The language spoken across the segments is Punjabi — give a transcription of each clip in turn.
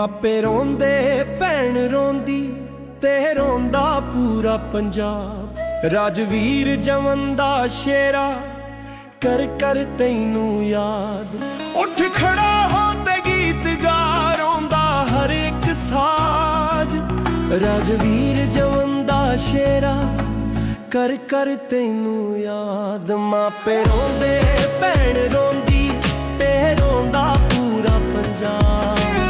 ਮਾਪੇ ਰੋਂਦੇ ਭੈਣ ਰੋਂਦੀ ਤੇ ਰੋਂਦਾ ਪੂਰਾ ਪੰਜਾਬ। ਰਾਜਵੀਰ ਜਮਨ ਦਾ ਸ਼ੇਰਾ ਕਰ ਕਰ ਤੈਨੂੰ ਯਾਦ। ਉੱਠ ਖੜਾ ਹੋ ਤੇ ਗੀਤ ਗਾ ਰੋਂਦਾ ਹਰ ਇੱਕ ਸਾਜ। ਰਾਜਵੀਰ ਜਮਨ ਦਾ ਸ਼ੇਰਾ ਕਰ ਕਰ ਤੈਨੂੰ ਯਾਦ। ਮਾਪੇ ਰੋਂਦੇ ਭੈਣ ਰੋਂਦੀ ਤੇ ਰੋਂਦਾ ਪੂਰਾ ਪੰਜਾਬ।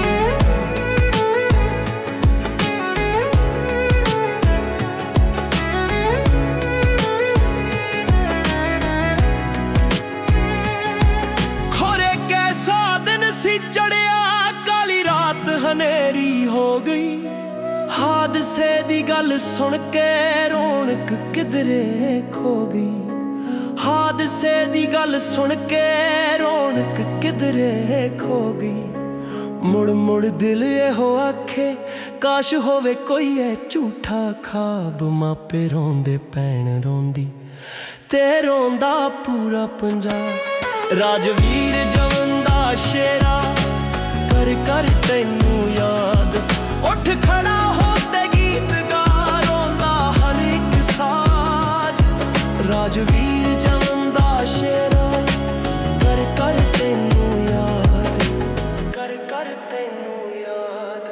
ਚੜਿਆ ਕਾਲੀ ਰਾਤ ਹਨੇਰੀ ਹੋ ਗਈ। ਹਾਦਸੇ ਦੀ ਗੱਲ ਸੁਣ ਕੇ ਰੌਣਕ ਕਿਧਰੇ ਖੋ ਗਈ। ਹਾਦਸੇ ਦੀ ਗੱਲ ਸੁਣ ਕੇ ਰੌਣਕ ਕਿਧਰੇ ਖੋ ਗਈ। ਮੁੜ ਮੁੜ ਦਿਲ ਇਹੋ ਆਖੇ ਕਾਸ਼ ਹੋਵੇ ਕੋਈ ਇਹ ਝੂਠਾ ਖਾਬ। ਮਾਪੇ ਰੋਂਦੇ ਭੈਣ ਰੋਂਦੀ ਤੇ ਰੋਂਦਾ ਪੂਰਾ ਪੰਜਾਬ। ਰਾਜਵੀਰ ਜਮਨ ਦਾ ਸ਼ੇਰਾ ਕਰ ਕਰ ਤੈਨੂੰ ਯਾਦ। ਉੱਠ ਖੜਾ ਹੋ ਤੇ ਗੀਤ ਗਾ ਰੋਂਦਾ ਹਰ ਇੱਕ ਸਾਜ। ਰਾਜਵੀਰ ਜਮਨ ਦਾ ਸ਼ੇਰਾ ਕਰ ਕਰ ਤੈਨੂੰ ਯਾਦ। ਕਰ ਕਰ ਤੈਨੂੰ ਯਾਦ।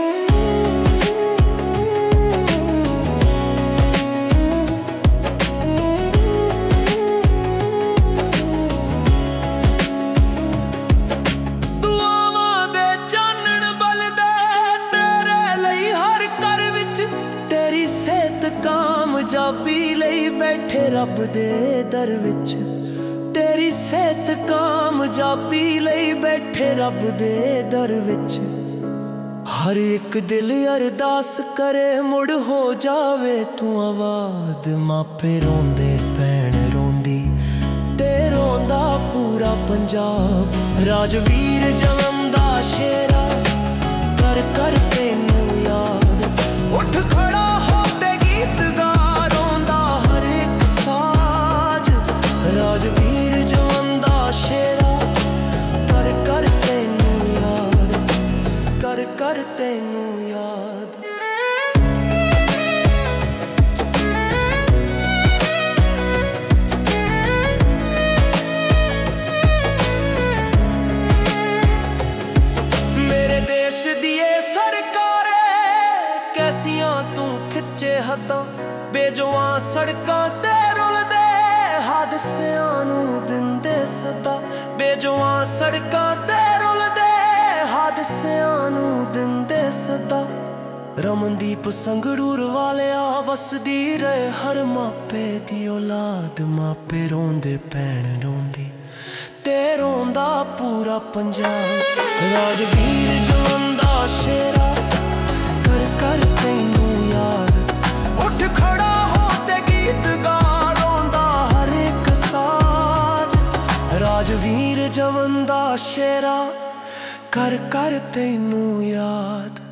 ਕਾਮਯਾਬੀ ਲਈ ਬੈਠੇ ਰੱਬ ਦੇ ਦਰ ਵਿੱਚ। ਤੇਰੀ ਸਿਹਤ ਕਾਮਯਾਬੀ ਲਈ ਬੈਠੇ ਰੱਬ ਦੇ ਦਰ ਵਿੱਚ। ਹਰ ਇੱਕ ਦਿਲ ਅਰਦਾਸ ਕਰੇ ਮੁੜ ਹੋ ਜਾਵੇ ਤੂੰ ਆਬਾਦ। ਮਾਪੇ ਰੋਂਦੇ ਭੈਣ ਰੋਂਦੀ ਤੇ ਰੋਂਦਾ ਪੂਰਾ ਪੰਜਾਬ। ਰਾਜਵੀਰ ਜਮਨ ਦਾ ਸ਼ੇਰਾ ਕਰ ਕਰ ਤੈਨੂੰ ਯਾਦ। ਉੱਠ ਖੜਾ ਹੋ ਤੇ ਗੀਤ ਗਾ ਰੋਂਦਾ ਹਰ ਇੱਕ ਸਾਜ। ਰਾਜਵੀਰ ਜਮਨ ਦਾ ਸ਼ੇਰਾ ਕਰ ਕਰ ਤੈਨੂੰ ਯਾਦ। ਕਰ ਕਰ ਤੈਨੂੰ ਯਾਦ। ਮੇਰੇ ਦੇਸ਼ ਦੀ ਏ ਸਰਕਾਰੇ ਕੈਸੀਆਂ ਤੂੰ ਖਿੱਚੇ ਹੱਦਾਂ। ਬੇਜੁਬਾਨ ਸੜਕਾਂ ਤੇ ਰੁਲਦੇ ਹਾਦਸਿਆਂ ਨੂੰ ਦਿੰਦੇ ਸਦਾ। ਬੇਜੁਬਾਨ ਸੜਕਾਂ ਤੇ ਰੁਲਦੇ ਹਾਦਸਿਆਂ ਨੂੰ ਦਿੰਦੇ ਸਦਾ। ਰਮਨਦੀਪ ਸੰਗਰੂਰ ਵਾਲਿਆ ਵਸਦੀ ਰਹੇ ਹਰ ਮਾਪੇ ਦੀ ਔਲਾਦ। ਮਾਪੇ ਰੋਂਦੇ ਭੈਣ ਰੋਂਦੀ ਤੇ ਰੋਂਦਾ ਪੂਰਾ ਪੰਜਾਬ। ਰਾਜਵੀਰ ਜਮਨ ਦਾ ਸ਼ੇਰਾ ਕਰ ਕਰ ਤੈਨੂੰ ਯਾਦ। ਉੱਠ ਖੜਾ ਹੋ ਤੇ ਗੀਤ ਗਾ ਰੋਂਦਾ ਹਰ ਇੱਕ ਸਾਜ। ਰਾਜਵੀਰ ਜਮਨ ਦਾ ਸ਼ੇਰਾ ਕਰ ਕਰ ਤੈਨੂੰ ਯਾਦ।